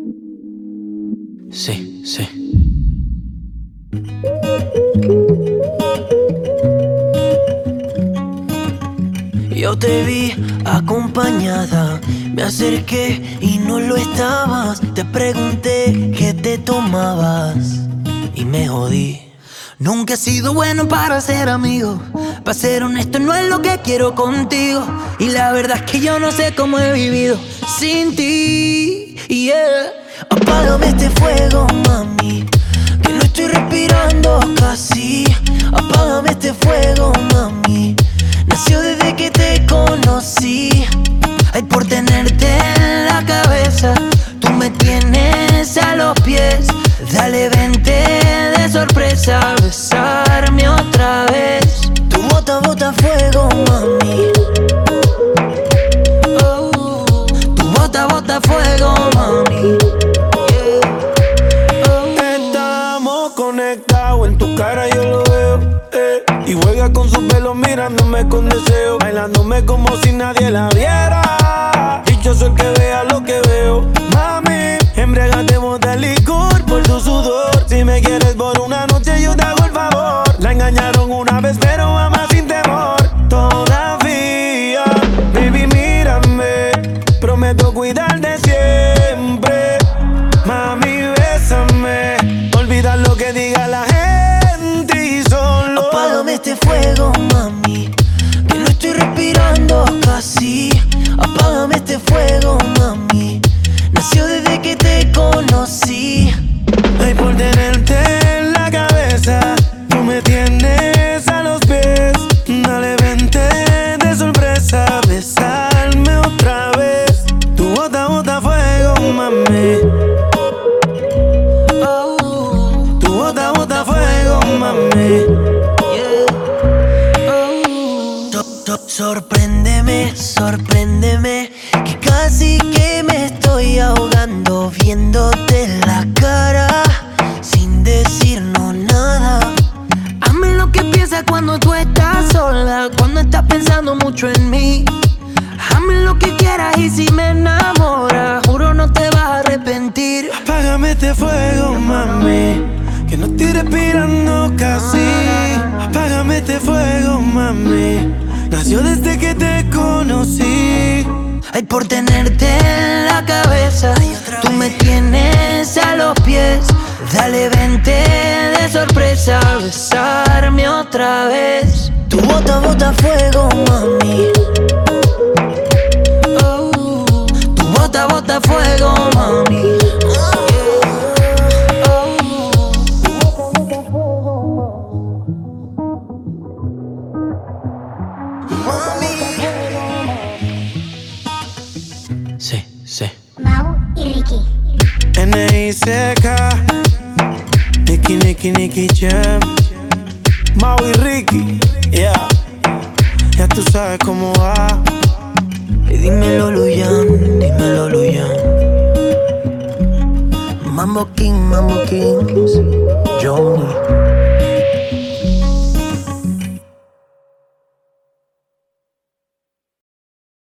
Sí, sí. Yo te vi acompañada, me acerqué y no lo estabas. Te pregunté qué te tomabas y me jodí. Nunca he sido bueno para ser amigo, para ser honesto no es lo que quiero contigo. Y la verdad es que yo no sé cómo he vivido sin ti, yeah. Apágame este fuego, mami, que no estoy respirando casi. Apágame este fuego, mami, nació desde que te conocí. Ay, por tenerte en la cabeza, tú me tienes a los pies. Dale, vente de sorpresa, besarme otra vez. Tu bota, bota fuego, mami. Oh, tu bota, bota fuego, mami. Estamos conectados, en tu cara yo lo veo, y juega con sus pelos mirándome con deseo, bailándome como si nadie la viera. Dichoso el que vea lo que veo. Mami, embriágate, bota el licor por tu sudor. Si me quieres por una noche yo te hago el favor. La engañaron una vez pero ama sin temor. Todavía, baby, mírame, prometo cuidarte siempre. Mami, bésame, olvida lo que diga la gente y solo apágame este fuego, mami, que no estoy respirando casi. Apágame este fuego, mami, nació desde que te conocí. Ay, por tenerte en la cabeza, tú me tienes a los pies. Dale, vente de sorpresa, besarme otra vez. Tu bota, bota fuego, mami. Oh, Tu bota, bota fuego, mami. yeah. Oh, sorpréndeme, sorpréndeme, que casi que me estoy ahogando viéndote en la cara sin decirnos nada. Hazme lo que piensas cuando tú estás sola, cuando estás pensando mucho en mí. Hazme lo que quieras y si me enamoras, juro no te vas a arrepentir. Apágame este fuego, mami, que no estoy respirando casi. Apágame este fuego, mami, nació desde que te conocí. Ay, por tenerte en la cabeza, tú me tienes a los pies. Dale, vente de sorpresa, besarme otra vez. Tu bota, bota fuego, mami. Oh, tu bota, bota fuego, mami. Sí, sí. Mau y Ricky. N.I.C.K. Nicky Jam. Mau y Ricky, yeah. Ya tú sabes cómo va. Y dímelo, Luyan, dímelo, Luyan. Mambo Kings, Johnny.